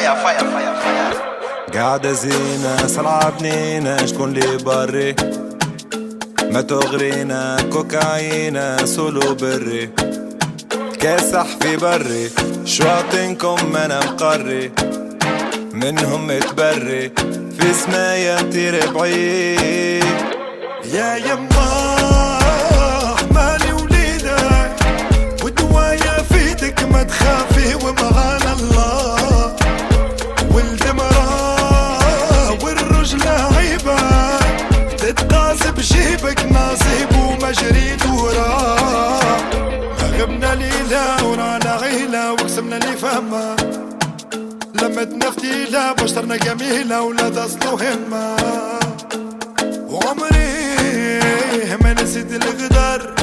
فايا قاعدة زينة صلعة بنينة شكون لي بري ما تغرينا كوكايينا سولو بري كاسح في بري شواطنكم انا مقري منهم متبري في سمايا نطير بعيد يا يما مالي وليدك والدوايا فيدك ما تخافي ومعانا الله ولد مراه والرجل عيبة تتقاس بجيبك ناصيب ومجري وراه غبنا ليلة ورانا غيلة وقسمنا لي فهمة لمتنا فتيلة بشرنا جميلة ولاد أصلو همة وعمري ما نسيت الغدر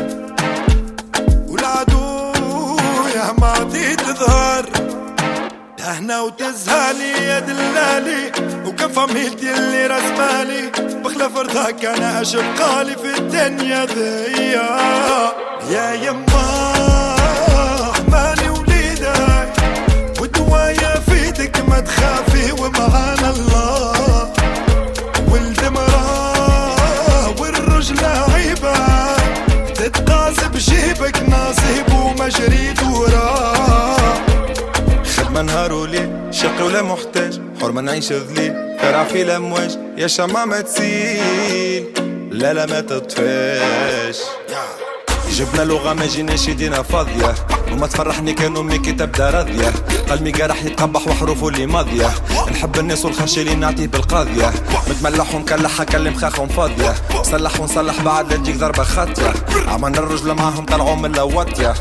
والعدو يا ما عطيت ظهر تهنا وتزهالي يا دلالي وكم فاميلتي اللي رسمالي بخلاف رضاك انا اشقالي في الدنيا ذي يا يما مالي وليدك والدوايا فيدك ما تخافي ومعانا الله ولد مراه والرجل عيبة تتقاس بجيبك ناصيب ومجري وراه خدمة نهار وليل شقي ولا محتاج حرمة نعيش ذليل فرع في الأمواج يا شمعة ما تسيل لا ما تطفاش جبنا لغة ما جيناش يدينا فاضية وما تفرحني كان أمي كي تبدا راضية قلبي راح يتقبح وحروفه اللي ماضية نحب الناس والخرشي اللي نعطيه بالقاضية متملح ومكلح كلم خاخهم فاضية صلح ونصلح بعد لا تجيك ضربة خاطية عملنا الرجل معاهم طلعوا من لواتية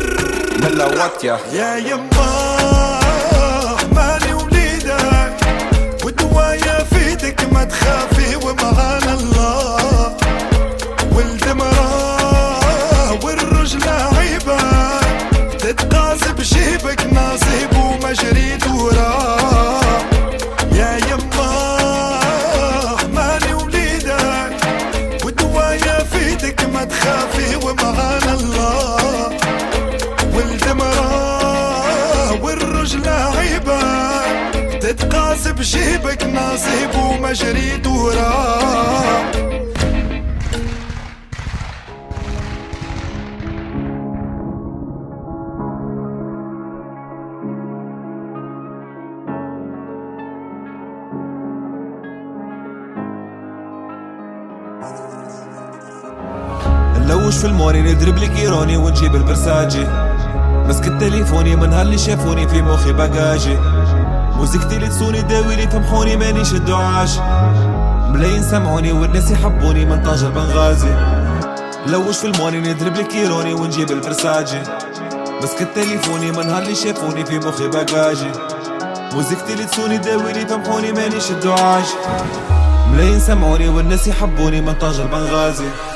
يا يما مالي وليدك والدوايا فيدك ما تخافي ومعانا الله ولد مراه والرجل عيبة تتقاس بجيبك ناصيب ومجري وراه يا يما مالي وليدك والدوايا فيدك ما تخافي ومعانا الله ولد مراه والرجل عيبة تتقاس بجيبك ناصيب ومجري وراه نلوش في الموري نضرب لك ايروني ونجيب البرساجي مسك تليفوني من هاللي شافوني في مخي باجاجي موزيكتي اللي تسوني داويلي تمحوني مانيش الدعاش ملايين سمعوني والناس يحبوني من طنجة بنغازي نلوش في الموري نضرب لك ايروني ونجيب البرساجي مسك تليفوني من هاللي شافوني في مخي باجاجي موزيكتي اللي تسوني داويلي تمحوني مانيش الدعاش ملايين سمعوني والناس يحبوني من طنجة بنغازي